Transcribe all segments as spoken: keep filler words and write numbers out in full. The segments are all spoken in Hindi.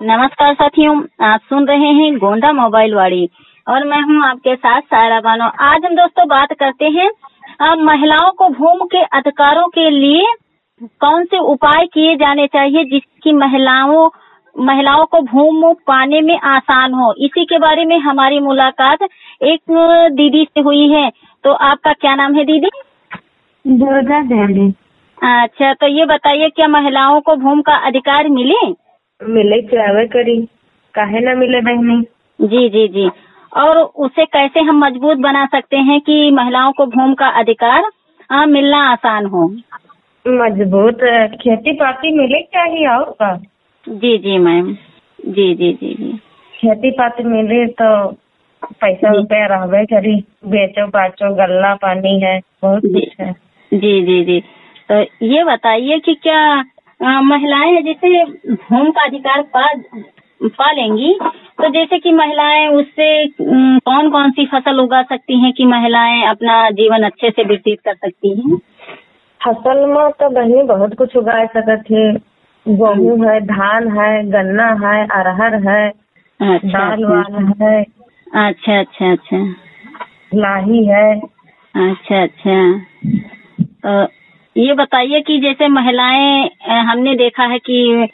नमस्कार साथियों, आप सुन रहे हैं गोंडा मोबाइल वाड़ी और मैं हूं आपके साथ सायरा बानो। आज हम दोस्तों बात करते हैं आ, महिलाओं को भूमि के अधिकारों के लिए कौन से उपाय किए जाने चाहिए जिसकी महिलाओं महिलाओं को भूमि पाने में आसान हो। इसी के बारे में हमारी मुलाकात एक दीदी से हुई है। तो आपका क्या नाम है दीदी? दुर्गा देवी। अच्छा, तो ये बताइए क्या महिलाओं को भूमि का अधिकार मिले? मिले चाहे करी, काहे ना मिले बहनी। जी जी जी। और उसे कैसे हम मजबूत बना सकते हैं कि महिलाओं को भूमि का अधिकार आ, मिलना आसान हो? मजबूत खेती पाती मिले चाहिए और का। जी जी मैम, जी जी जी जी। खेती पाती मिले तो पैसा रुपया रहबे करी, बेचो बाचो गल्ला पानी है, बहुत कुछ है। जी जी जी। तो ये बताइए कि क्या आ, महिलाएं जैसे भूमि का अधिकार पा पा लेंगी तो जैसे कि महिलाएं उससे कौन कौन सी फसल उगा सकती हैं कि महिलाएं अपना जीवन अच्छे से व्यतीत कर सकती हैं? फसल में तो बहनी बहुत कुछ उगा सकते है। गेहूँ है, धान है, गन्ना है, अरहर है, अच्छा, दाल वाल है। अच्छा अच्छा अच्छा। लाही है। अच्छा अच्छा। तो ये बताइए कि जैसे महिलाएं, हमने देखा है कि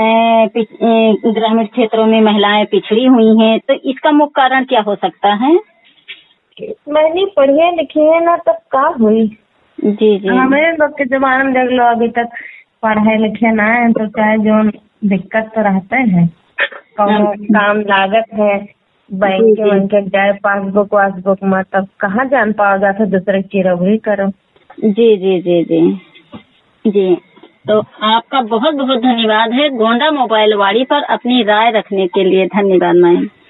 ग्रामीण क्षेत्रों में महिलाएं पिछड़ी हुई हैं, तो इसका मुख्य कारण क्या हो सकता है? मैंने पढ़ी लिखी है ना, तब का हुई। जी जी। हमारे लोग के जमाने में देख लो, अभी तक पढ़े लिखे ना है तो चाहे जो दिक्कत तो रहते हैं। काम लागत है, बैंक के बैंक के जाए पासबुक वासबुक में, तब कहाँ जान पाओगा तो दूसरे की रवरी करो। जी जी जी जी जी। तो आपका बहुत बहुत धन्यवाद है गोंडा मोबाइल वाड़ी पर अपनी राय रखने के लिए। धन्यवाद मैम।